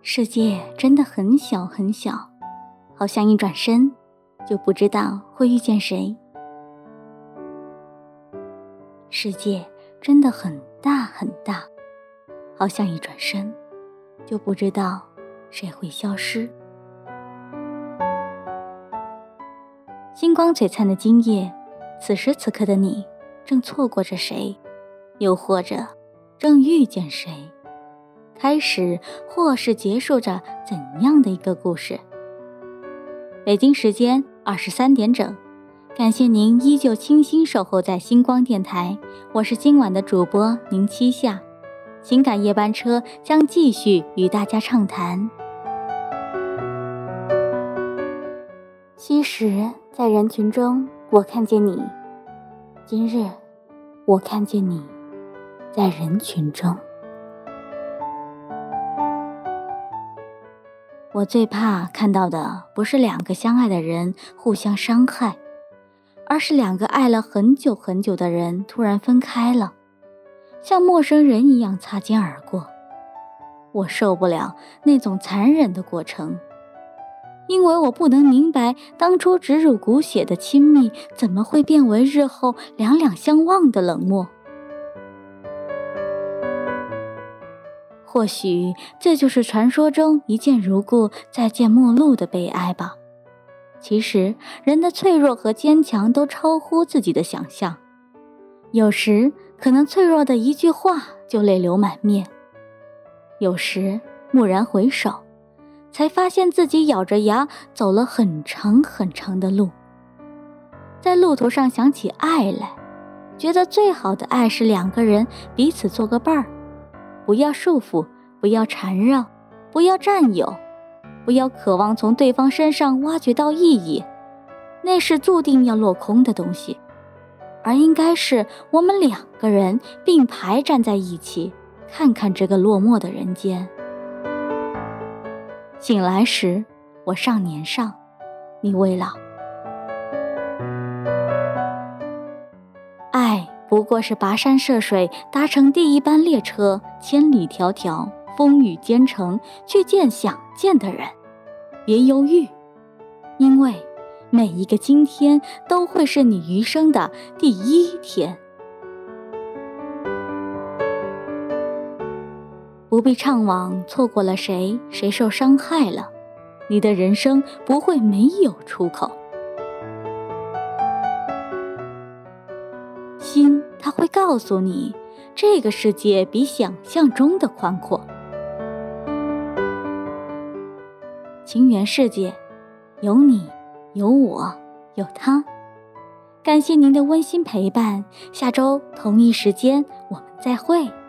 世界真的很小很小，好像一转身就不知道会遇见谁。世界真的很大很大，好像一转身就不知道谁会消失。星光璀璨的今夜，此时此刻的你正错过着谁，又或者正遇见谁，开始或是结束着怎样的一个故事。北京时间23点整，感谢您依旧倾心守候在星光电台，我是今晚的主播您七夏，情感夜班车将继续与大家畅谈。昔时在人群中我看见你，今日我看见你在人群中。我最怕看到的不是两个相爱的人互相伤害，而是两个爱了很久很久的人突然分开了，像陌生人一样擦肩而过。我受不了那种残忍的过程，因为我不能明白当初直入骨血的亲密怎么会变为日后两两相望的冷漠。或许这就是传说中一见如故再见陌路的悲哀吧。其实人的脆弱和坚强都超乎自己的想象，有时可能脆弱的一句话就泪流满面，有时蓦然回首，才发现自己咬着牙走了很长很长的路。在路途上想起爱来，觉得最好的爱是两个人彼此做个伴儿，不要束缚，不要缠绕，不要占有，不要渴望从对方身上挖掘到意义，那是注定要落空的东西，而应该是我们两个人并排站在一起，看看这个落寞的人间。醒来时，我尚年少，你未老。爱不过是跋山涉水，搭乘第一班列车，千里迢迢，风雨兼程，去见想见的人。别犹豫，因为每一个今天都会是你余生的第一天。不必怅惘错过了谁，谁受伤害了，你的人生不会没有出口。心它会告诉你，这个世界比想象中的宽阔。情缘世界，有你，有我，有他。感谢您的温馨陪伴，下周同一时间我们再会。